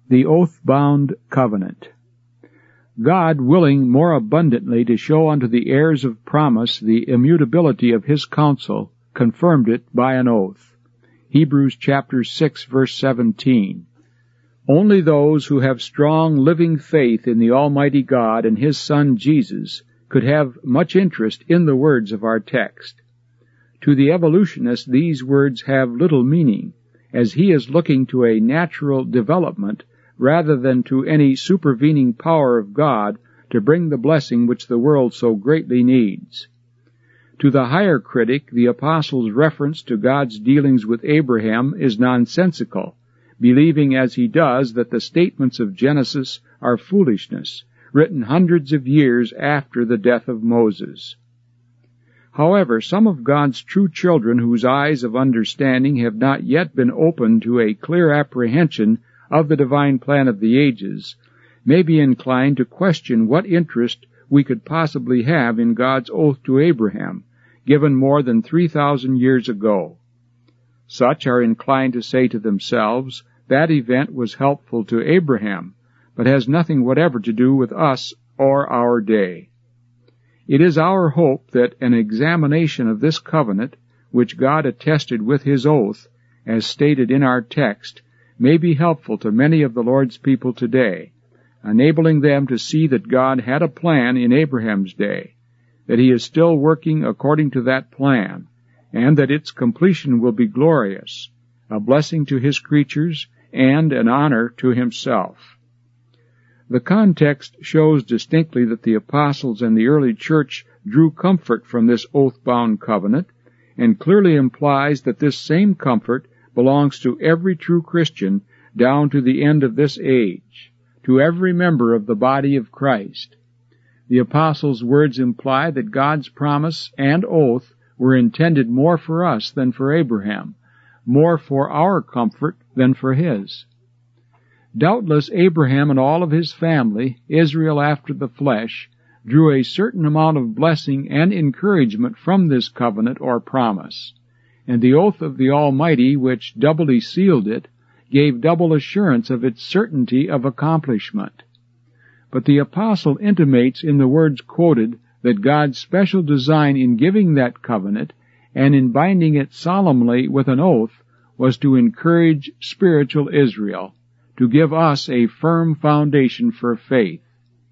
The oath-bound covenant. God, willing more abundantly to show unto the heirs of promise the immutability of his counsel, confirmed it by an oath. Hebrews chapter 6, verse 17. Only those who have strong living faith in the Almighty God and his Son Jesus could have much interest in the words of our text. To the evolutionist these words have little meaning, as he is looking to a natural development rather than to any supervening power of God to bring the blessing which the world so greatly needs. To the higher critic, the apostle's reference to God's dealings with Abraham is nonsensical, believing as he does that the statements of Genesis are foolishness, written hundreds of years after the death of Moses. However, some of God's true children whose eyes of understanding have not yet been opened to a clear apprehension of the divine plan of the ages may be inclined to question what interest we could possibly have in God's oath to Abraham, given more than 3,000 years ago. Such are inclined to say to themselves, that event was helpful to Abraham, but has nothing whatever to do with us or our day. It is our hope that an examination of this covenant, which God attested with his oath, as stated in our text, may be helpful to many of the Lord's people today, enabling them to see that God had a plan in Abraham's day, that he is still working according to that plan, and that its completion will be glorious, a blessing to his creatures, and an honor to himself. The context shows distinctly that the apostles and the early church drew comfort from this oath-bound covenant, and clearly implies that this same comfort belongs to every true Christian down to the end of this age, to every member of the body of Christ. The apostles' words imply that God's promise and oath were intended more for us than for Abraham, more for our comfort than for his. Doubtless Abraham and all of his family, Israel after the flesh, drew a certain amount of blessing and encouragement from this covenant or promise, and the oath of the Almighty, which doubly sealed it, gave double assurance of its certainty of accomplishment. But the apostle intimates in the words quoted that God's special design in giving that covenant and in binding it solemnly with an oath was to encourage spiritual Israel, to give us a firm foundation for faith.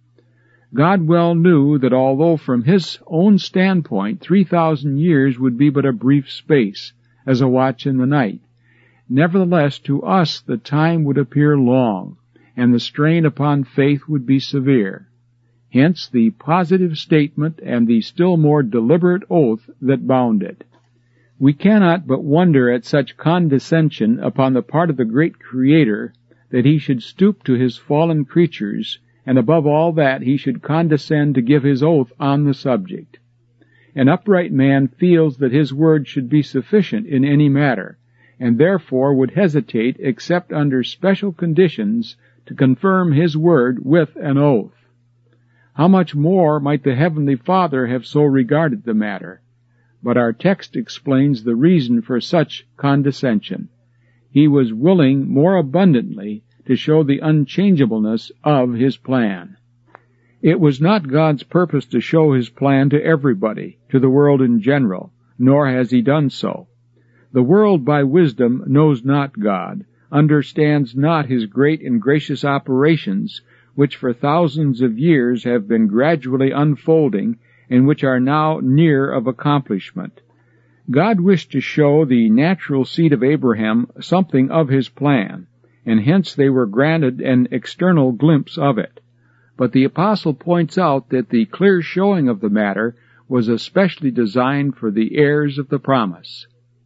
God well knew that although from his own standpoint 3,000 years would be but a brief space, as a watch in the night, nevertheless to us the time would appear long, and the strain upon faith would be severe. Hence the positive statement and the still more deliberate oath that bound it. We cannot but wonder at such condescension upon the part of the great Creator, that he should stoop to his fallen creatures, and above all that he should condescend to give his oath on the subject. An upright man feels that his word should be sufficient in any matter, and therefore would hesitate except under special conditions to confirm his word with an oath. How much more might the Heavenly Father have so regarded the matter? But our text explains the reason for such condescension. He was willing more abundantly to show the unchangeableness of his plan. It was not God's purpose to show his plan to everybody, to the world in general, nor has he done so. The world by wisdom knows not God, understands not his great and gracious operations, which for thousands of years have been gradually unfolding, and which are now near of accomplishment. God wished to show the natural seed of Abraham something of his plan, and hence they were granted an external glimpse of it. But the apostle points out that the clear showing of the matter was especially designed for the heirs of the promise.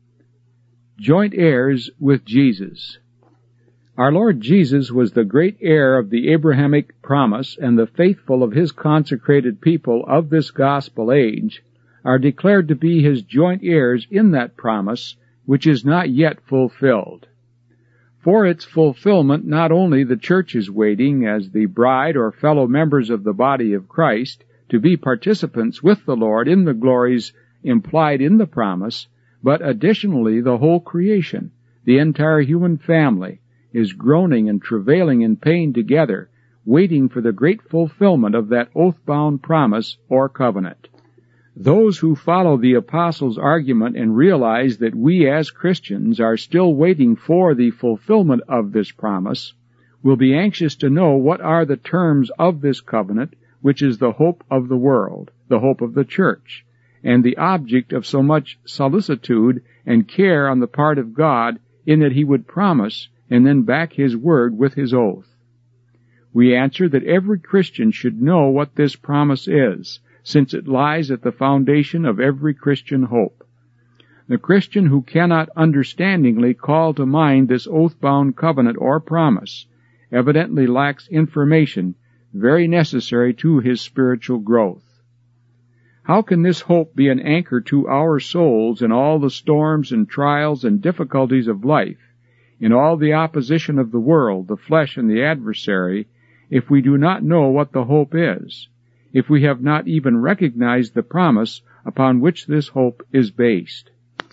Joint heirs with Jesus. Our Lord Jesus was the great heir of the Abrahamic promise, and the faithful of his consecrated people of this gospel age are declared to be his joint heirs in that promise, which is not yet fulfilled. For its fulfillment not only the church is waiting, as the bride or fellow members of the body of Christ, to be participants with the Lord in the glories implied in the promise, but additionally the whole creation, the entire human family, is groaning and travailing in pain together, waiting for the great fulfillment of that oath-bound promise or covenant. Those who follow the apostles' argument and realize that we as Christians are still waiting for the fulfillment of this promise will be anxious to know what are the terms of this covenant, which is the hope of the world, the hope of the church, and the object of so much solicitude and care on the part of God, in that he would promise and then back his word with his oath. We answer that every Christian should know what this promise is, since it lies at the foundation of every Christian hope. The Christian who cannot understandingly call to mind this oath-bound covenant or promise evidently lacks information very necessary to his spiritual growth. How can this hope be an anchor to our souls in all the storms and trials and difficulties of life, in all the opposition of the world, the flesh, and the adversary, if we do not know what the hope is, if we have not even recognized the promise upon which this hope is based?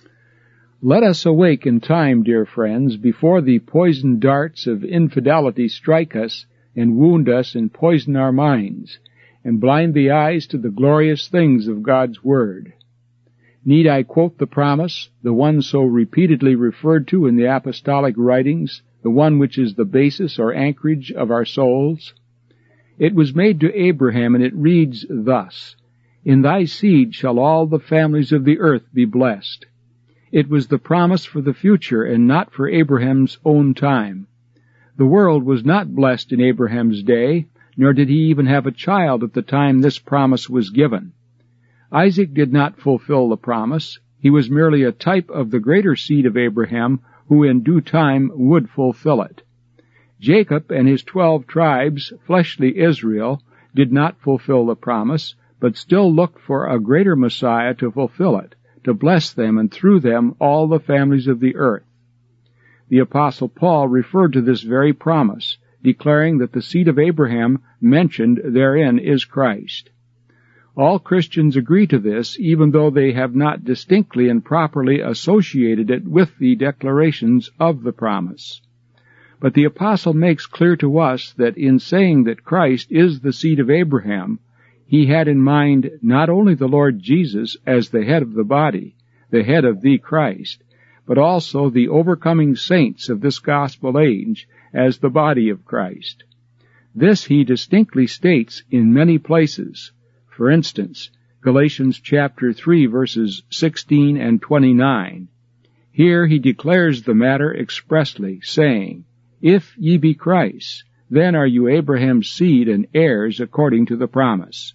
Let us awake in time, dear friends, before the poisoned darts of infidelity strike us and wound us and poison our minds, and blind the eyes to the glorious things of God's Word. Need I quote the promise, the one so repeatedly referred to in the apostolic writings, the one which is the basis or anchorage of our souls? It was made to Abraham, and it reads thus, "In thy seed shall all the families of the earth be blessed." It was the promise for the future and not for Abraham's own time. The world was not blessed in Abraham's day, nor did he even have a child at the time this promise was given. Isaac did not fulfill the promise. He was merely a type of the greater seed of Abraham, who in due time would fulfill it. Jacob and his 12 tribes, fleshly Israel, did not fulfill the promise, but still looked for a greater Messiah to fulfill it, to bless them, and through them all the families of the earth. The Apostle Paul referred to this very promise, declaring that the seed of Abraham mentioned therein is Christ. All Christians agree to this, even though they have not distinctly and properly associated it with the declarations of the promise. But the Apostle makes clear to us that in saying that Christ is the seed of Abraham, he had in mind not only the Lord Jesus as the head of the body, the head of the Christ, but also the overcoming saints of this gospel age as the body of Christ. This he distinctly states in many places. For instance, Galatians chapter 3, verses 16 and 29. Here he declares the matter expressly, saying, "If ye be Christ, then are you Abraham's seed and heirs according to the promise."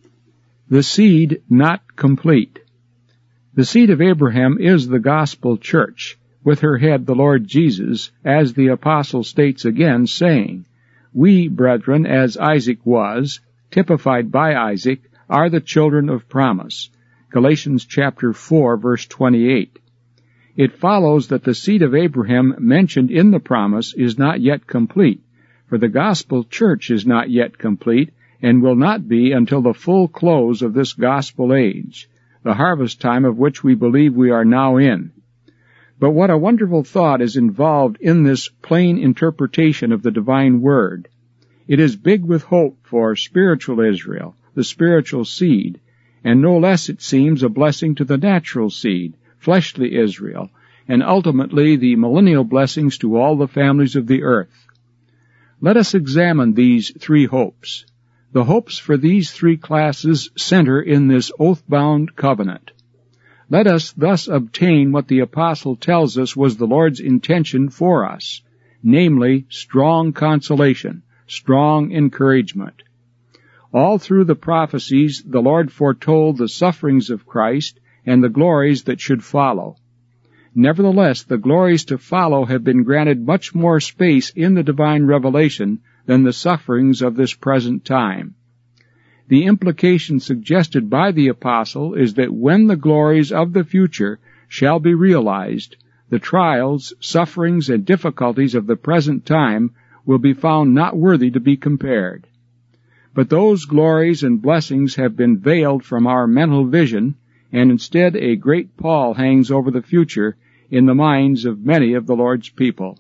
The seed not complete. The seed of Abraham is the gospel church, with her head the Lord Jesus, as the apostle states again, saying, "We, brethren, as Isaac was," typified by Isaac, "are the children of promise." Galatians chapter 4, verse 28. It follows that the seed of Abraham mentioned in the promise is not yet complete, for the gospel church is not yet complete, and will not be until the full close of this gospel age, the harvest time of which we believe we are now in. But what a wonderful thought is involved in this plain interpretation of the divine word. It is big with hope for spiritual Israel, the spiritual seed, and no less, it seems, a blessing to the natural seed, fleshly Israel, and ultimately the millennial blessings to all the families of the earth. Let us examine these three hopes. The hopes for these three classes center in this oath-bound covenant. Let us thus obtain what the apostle tells us was the Lord's intention for us, namely, strong consolation, strong encouragement. All through the prophecies, the Lord foretold the sufferings of Christ and the glories that should follow. Nevertheless, the glories to follow have been granted much more space in the divine revelation than the sufferings of this present time. The implication suggested by the apostle is that when the glories of the future shall be realized, the trials, sufferings, and difficulties of the present time will be found not worthy to be compared. But those glories and blessings have been veiled from our mental vision, and instead a great pall hangs over the future in the minds of many of the Lord's people.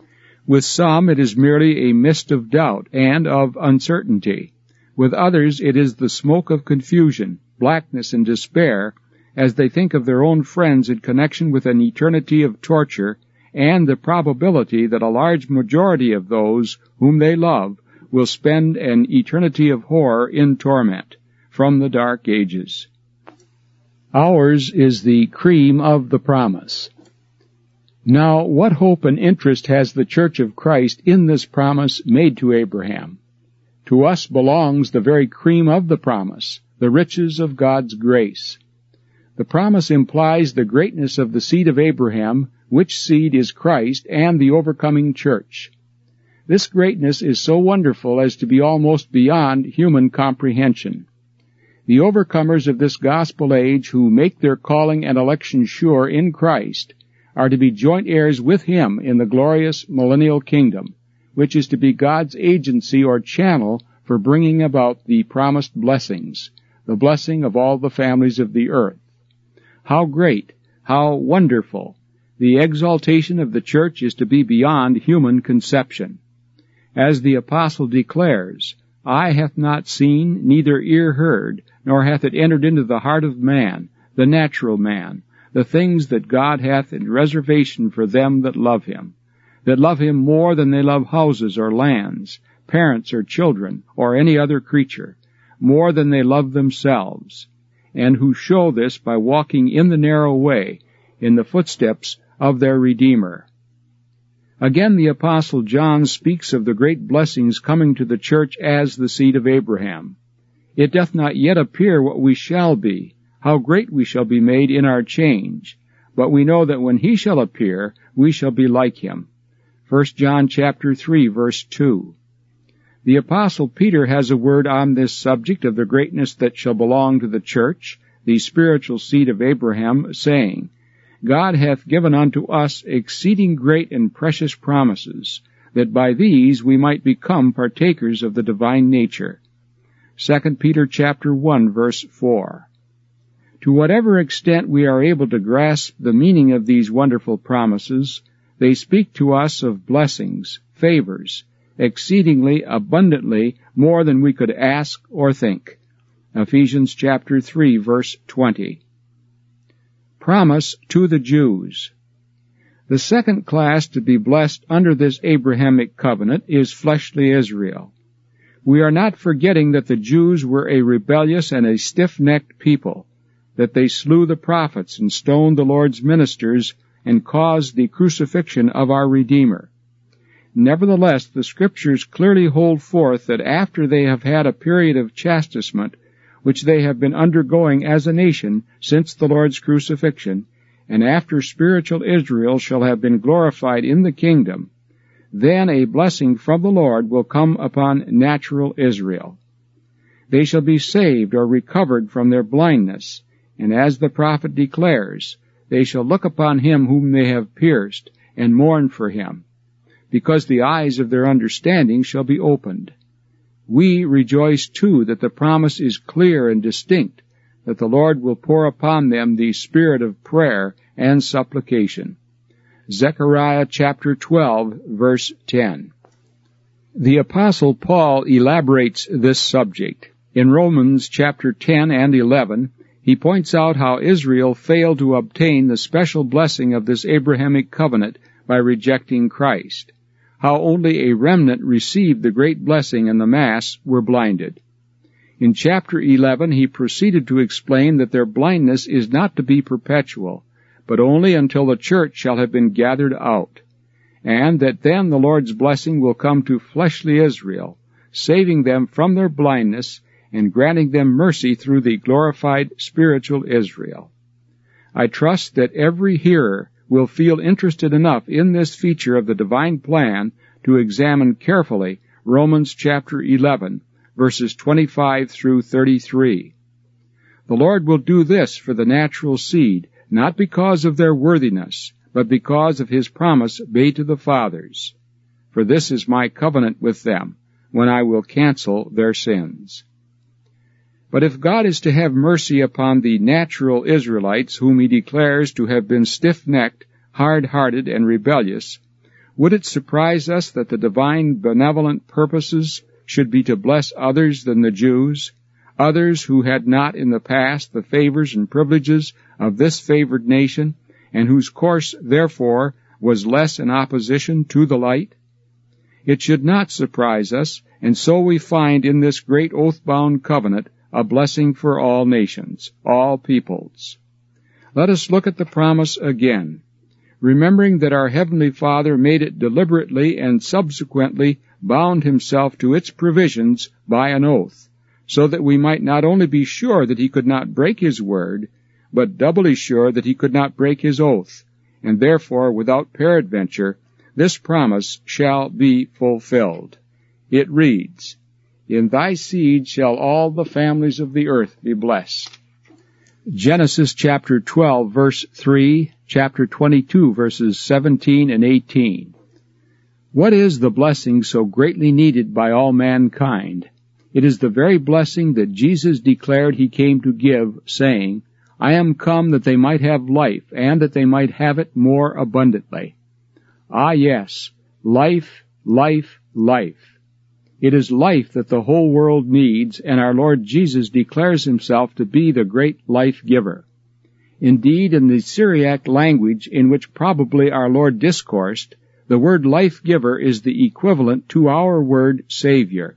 With some it is merely a mist of doubt and of uncertainty. With others it is the smoke of confusion, blackness, and despair, as they think of their own friends in connection with an eternity of torture and the probability that a large majority of those whom they love will spend an eternity of horror in torment from the dark ages. Ours is the cream of the promise. Now, what hope and interest has the Church of Christ in this promise made to Abraham? To us belongs the very cream of the promise, the riches of God's grace. The promise implies the greatness of the seed of Abraham, which seed is Christ and the overcoming church. This greatness is so wonderful as to be almost beyond human comprehension. The overcomers of this gospel age who make their calling and election sure in Christ are to be joint heirs with Him in the glorious millennial kingdom, which is to be God's agency or channel for bringing about the promised blessings, the blessing of all the families of the earth. How great, how wonderful! The exaltation of the church is to be beyond human conception. As the apostle declares, "Eye hath not seen, neither ear heard, nor hath it entered into the heart of man, the natural man, the things that God hath in reservation for them that love Him more than they love houses or lands, parents or children, or any other creature, more than they love themselves, and who show this by walking in the narrow way, in the footsteps of their Redeemer." Again, the Apostle John speaks of the great blessings coming to the church as the seed of Abraham. "It doth not yet appear what we shall be, how great we shall be made in our change. But we know that when He shall appear, we shall be like Him." 1 John chapter 3, verse 2. The Apostle Peter has a word on this subject of the greatness that shall belong to the church, the spiritual seed of Abraham, saying, "God hath given unto us exceeding great and precious promises, that by these we might become partakers of the divine nature." 2 Peter chapter 1, verse 4. To whatever extent we are able to grasp the meaning of these wonderful promises, they speak to us of blessings, favors, exceedingly abundantly more than we could ask or think. Ephesians chapter 3, verse 20. Promise to the Jews. The second class to be blessed under this Abrahamic covenant is fleshly Israel. We are not forgetting that the Jews were a rebellious and a stiff-necked people, that they slew the prophets and stoned the Lord's ministers and caused the crucifixion of our Redeemer. Nevertheless, the Scriptures clearly hold forth that after they have had a period of chastisement, which they have been undergoing as a nation since the Lord's crucifixion, and after spiritual Israel shall have been glorified in the kingdom, then a blessing from the Lord will come upon natural Israel. They shall be saved or recovered from their blindness, and as the prophet declares, they shall look upon Him whom they have pierced, and mourn for Him, because the eyes of their understanding shall be opened. We rejoice too that the promise is clear and distinct, that the Lord will pour upon them the spirit of prayer and supplication. Zechariah chapter 12, verse 10. The Apostle Paul elaborates this subject. In Romans chapter 10 and 11, he points out how Israel failed to obtain the special blessing of this Abrahamic covenant by rejecting Christ, how only a remnant received the great blessing and the mass were blinded. In chapter 11, he proceeded to explain that their blindness is not to be perpetual, but only until the church shall have been gathered out, and that then the Lord's blessing will come to fleshly Israel, saving them from their blindness and granting them mercy through the glorified spiritual Israel. I trust that every hearer will feel interested enough in this feature of the divine plan to examine carefully Romans chapter 11, verses 25 through 33. The Lord will do this for the natural seed, not because of their worthiness, but because of His promise made to the fathers. For this is my covenant with them, when I will cancel their sins. But if God is to have mercy upon the natural Israelites, whom He declares to have been stiff-necked, hard-hearted, and rebellious, Would it surprise us that the divine benevolent purposes should be to bless others than the Jews, others who had not in the past the favors and privileges of this favored nation, and whose course, therefore, was less in opposition to the light? It should not surprise us, and so we find in this great oath-bound covenant a blessing for all nations, all peoples. Let us look at the promise again, remembering that our Heavenly Father made it deliberately and subsequently bound himself to its provisions by an oath, so that we might not only be sure that he could not break his word, but doubly sure that he could not break his oath, and therefore, without peradventure, this promise shall be fulfilled. It reads, "In thy seed shall all the families of the earth be blessed." Genesis chapter 12, verse 3, chapter 22, verses 17 and 18. What is the blessing so greatly needed by all mankind? It is the very blessing that Jesus declared he came to give, saying, "I am come that they might have life, and that they might have it more abundantly." Ah, yes, life, life, life. It is life that the whole world needs, and our Lord Jesus declares himself to be the great life-giver. Indeed, in the Syriac language in which probably our Lord discoursed, the word life-giver is the equivalent to our word Savior.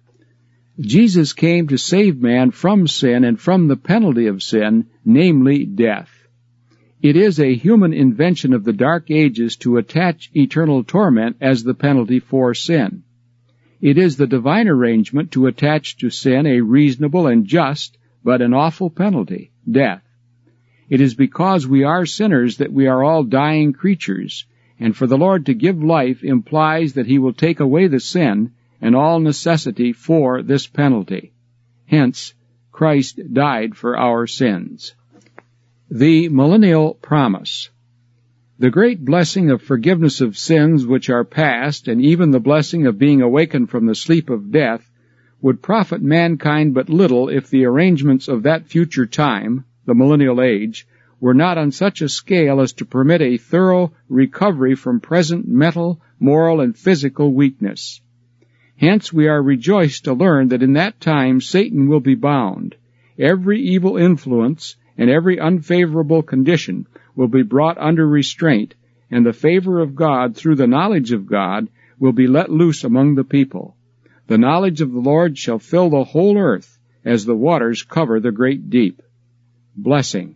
Jesus came to save man from sin and from the penalty of sin, namely death. It is a human invention of the Dark Ages to attach eternal torment as the penalty for sin. It is the divine arrangement to attach to sin a reasonable and just, but an awful penalty, death. It is because we are sinners that we are all dying creatures, and for the Lord to give life implies that he will take away the sin and all necessity for this penalty. Hence, Christ died for our sins. The millennial promise. The great blessing of forgiveness of sins which are past, and even the blessing of being awakened from the sleep of death, would profit mankind but little if the arrangements of that future time, the millennial age, were not on such a scale as to permit a thorough recovery from present mental, moral, and physical weakness. Hence we are rejoiced to learn that in that time Satan will be bound. Every evil influence and every unfavorable condition will be brought under restraint, and the favor of God through the knowledge of God will be let loose among the people. The knowledge of the Lord shall fill the whole earth, as the waters cover the great deep. Blessing.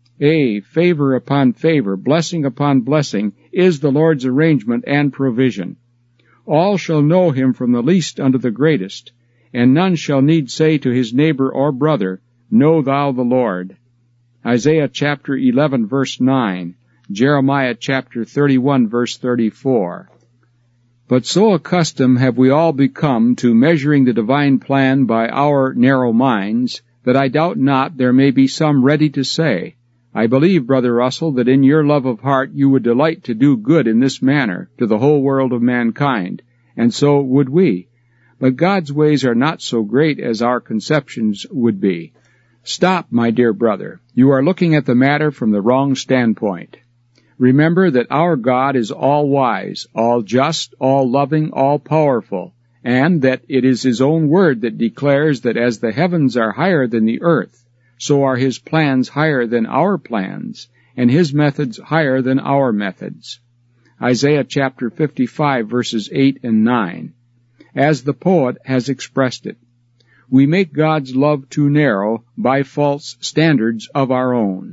Favor upon favor, blessing upon blessing, is the Lord's arrangement and provision. All shall know him from the least unto the greatest, and none shall need say to his neighbor or brother, "Know thou the Lord." Isaiah chapter 11, verse 9, Jeremiah chapter 31, verse 34. But so accustomed have we all become to measuring the divine plan by our narrow minds, that I doubt not there may be some ready to say, "I believe, Brother Russell, that in your love of heart you would delight to do good in this manner to the whole world of mankind, and so would we. But God's ways are not so great as our conceptions would be." Stop, my dear brother. You are looking at the matter from the wrong standpoint. Remember that our God is all-wise, all-just, all-loving, all-powerful, and that it is his own word that declares that as the heavens are higher than the earth, so are his plans higher than our plans, and his methods higher than our methods. Isaiah chapter 55, verses 8 and 9. As the poet has expressed it, we make God's love too narrow by false standards of our own.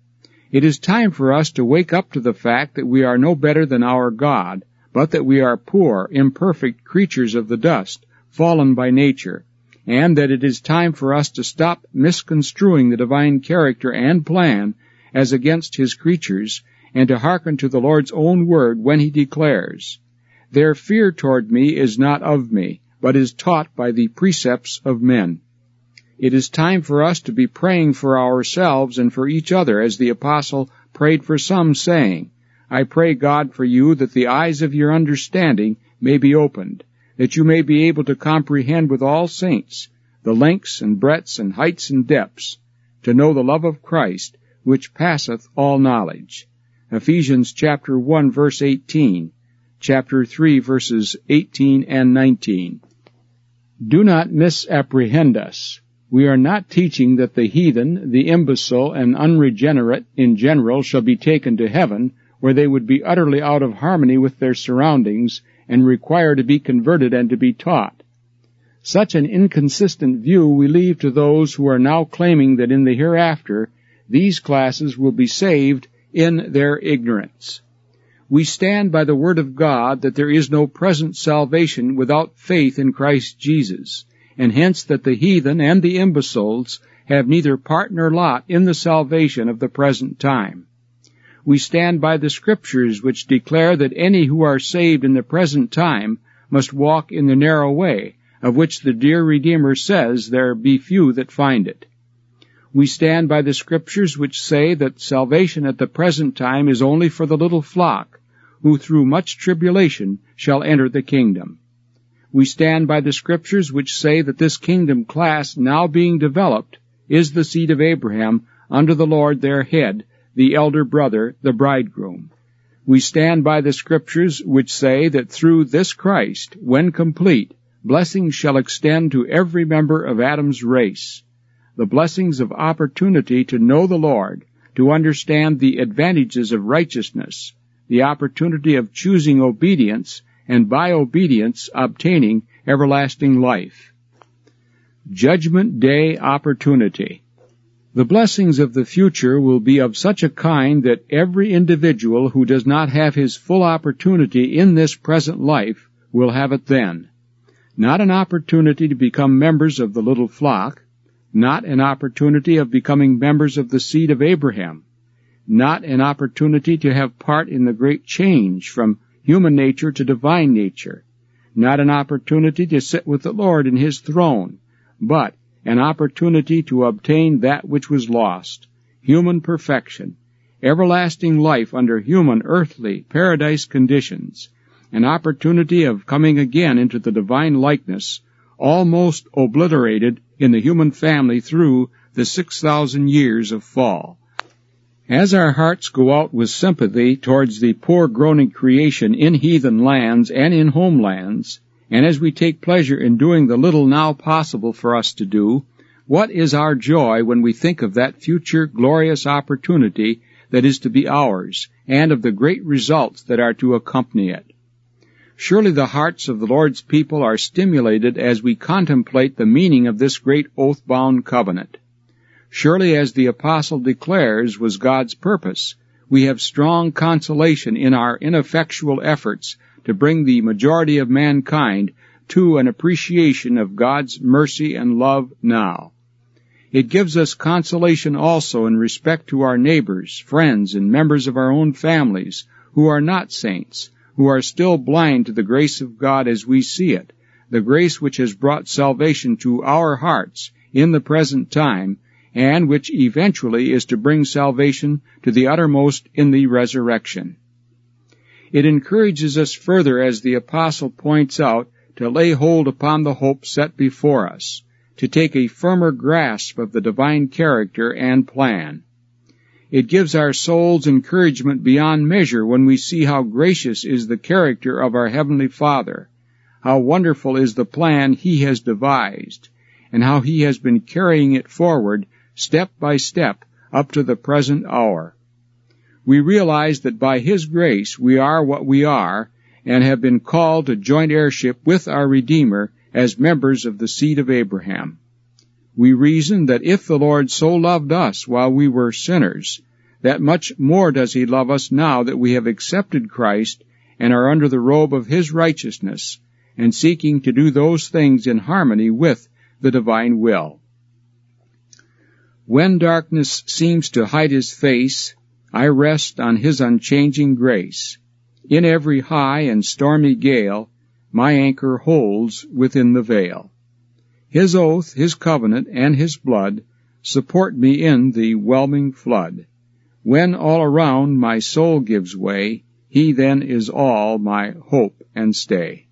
It is time for us to wake up to the fact that we are no better than our God, but that we are poor, imperfect creatures of the dust, fallen by nature, and that it is time for us to stop misconstruing the divine character and plan as against his creatures, and to hearken to the Lord's own word when he declares, "Their fear toward me is not of me, but is taught by the precepts of men." It is time for us to be praying for ourselves and for each other, as the apostle prayed for some, saying, "I pray God for you that the eyes of your understanding may be opened, that you may be able to comprehend with all saints the lengths and breadths and heights and depths, to know the love of Christ, which passeth all knowledge." Ephesians chapter 1, verse 18, chapter 3, verses 18 and 19. Do not misapprehend us. We are not teaching that the heathen, the imbecile, and unregenerate in general shall be taken to heaven, where they would be utterly out of harmony with their surroundings and require to be converted and to be taught. Such an inconsistent view we leave to those who are now claiming that in the hereafter these classes will be saved in their ignorance. We stand by the Word of God that there is no present salvation without faith in Christ Jesus, and hence that the heathen and the imbeciles have neither part nor lot in the salvation of the present time. We stand by the Scriptures which declare that any who are saved in the present time must walk in the narrow way, of which the dear Redeemer says there be few that find it. We stand by the Scriptures which say that salvation at the present time is only for the little flock, who through much tribulation shall enter the kingdom. We stand by the Scriptures which say that this kingdom class now being developed is the seed of Abraham under the Lord their head, the elder brother, the bridegroom. We stand by the Scriptures which say that through this Christ, when complete, blessings shall extend to every member of Adam's race. The blessings of opportunity to know the Lord, to understand the advantages of righteousness, the opportunity of choosing obedience, and by obedience obtaining everlasting life. Judgment Day opportunity. The blessings of the future will be of such a kind that every individual who does not have his full opportunity in this present life will have it then. Not an opportunity to become members of the little flock, not an opportunity of becoming members of the seed of Abraham, not an opportunity to have part in the great change from human nature to divine nature, not an opportunity to sit with the Lord in His throne, but an opportunity to obtain that which was lost, human perfection, everlasting life under human, earthly, paradise conditions, an opportunity of coming again into the divine likeness, almost obliterated in the human family through the 6,000 years of fall. As our hearts go out with sympathy towards the poor groaning creation in heathen lands and in homelands, and as we take pleasure in doing the little now possible for us to do, what is our joy when we think of that future glorious opportunity that is to be ours, and of the great results that are to accompany it? Surely the hearts of the Lord's people are stimulated as we contemplate the meaning of this great oath-bound covenant. Surely, as the Apostle declares was God's purpose, we have strong consolation in our ineffectual efforts to bring the majority of mankind to an appreciation of God's mercy and love now. It gives us consolation also in respect to our neighbors, friends, and members of our own families who are not saints, who are still blind to the grace of God as we see it, the grace which has brought salvation to our hearts in the present time, and which eventually is to bring salvation to the uttermost in the resurrection. It encourages us further, as the Apostle points out, to lay hold upon the hope set before us, to take a firmer grasp of the divine character and plan. It gives our souls encouragement beyond measure when we see how gracious is the character of our Heavenly Father, how wonderful is the plan He has devised, and how He has been carrying it forward step by step up to the present hour. We realize that by His grace we are what we are, and have been called to joint heirship with our Redeemer as members of the seed of Abraham. We reason that if the Lord so loved us while we were sinners, that much more does He love us now that we have accepted Christ and are under the robe of His righteousness, and seeking to do those things in harmony with the divine will. When darkness seems to hide His face, I rest on His unchanging grace. In every high and stormy gale, my anchor holds within the veil. His oath, His covenant, and His blood support me in the whelming flood. When all around my soul gives way, He then is all my hope and stay.